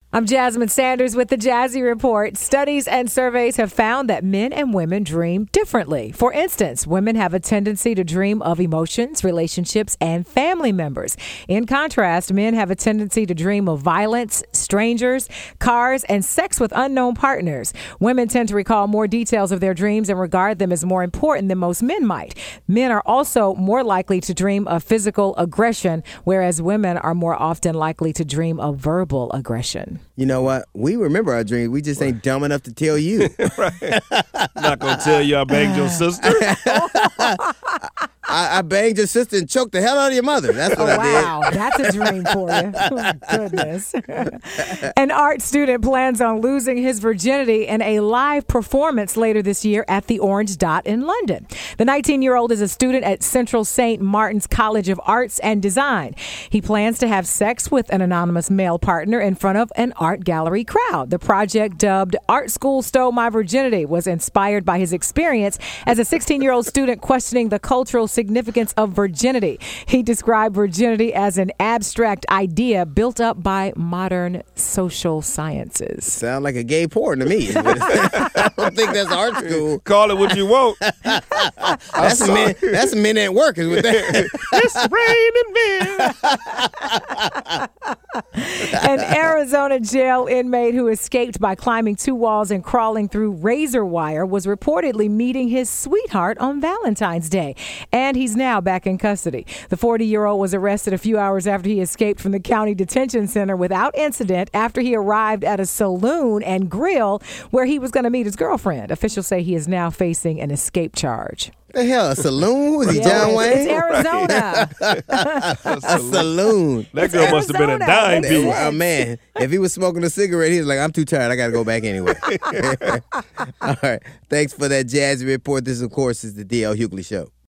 I'm Jasmine Sanders with the Jazzy Report. Studies and surveys have found that men and women dream differently. For instance, women have a tendency to dream of emotions, relationships, and family members. In contrast, men have a tendency to dream of violence, strangers, cars, and sex with unknown partners. Women tend to recall more details of their dreams and regard them as more important than most men might. Men are also more likely to dream of physical aggression, whereas women are more often likely to dream of verbal aggression. You know what? We remember our dreams. We just ain't dumb enough to tell you. Right. Not going to tell you I banged your sister. I banged your sister and choked the hell out of your mother. That's what I did. Wow, that's a dream for you. Oh, goodness. An art student plans on losing his virginity in a live performance later this year at the Orange Dot in London. The 19-year-old is a student at Central St. Martin's College of Arts and Design. He plans to have sex with an anonymous male partner in front of an art gallery crowd. The project, dubbed Art School Stole My Virginity, was inspired by his experience as a 16-year-old student questioning the cultural significance of virginity. He described virginity as an abstract idea built up by modern social sciences. Sound like a gay porn to me. I don't think that's art school. Call it what you want. That's men at work is with that. It's raining men. An Arizona jail inmate who escaped by climbing 2 walls and crawling through razor wire was reportedly meeting his sweetheart on Valentine's Day, and he's now back in custody. The 40-year-old was arrested a few hours after he escaped from the county detention center without incident after he arrived at a saloon and grill where he was going to meet his girlfriend. Officials say he is now facing an escape charge. The hell, a saloon? Was he John Wayne? It's Arizona. A saloon. That girl must have been a dime piece. Oh, man. If he was smoking a cigarette, he was like, I'm too tired. I got to go back anyway. All right. Thanks for that Jazzy Report. This, of course, is the D.L. Hughley Show.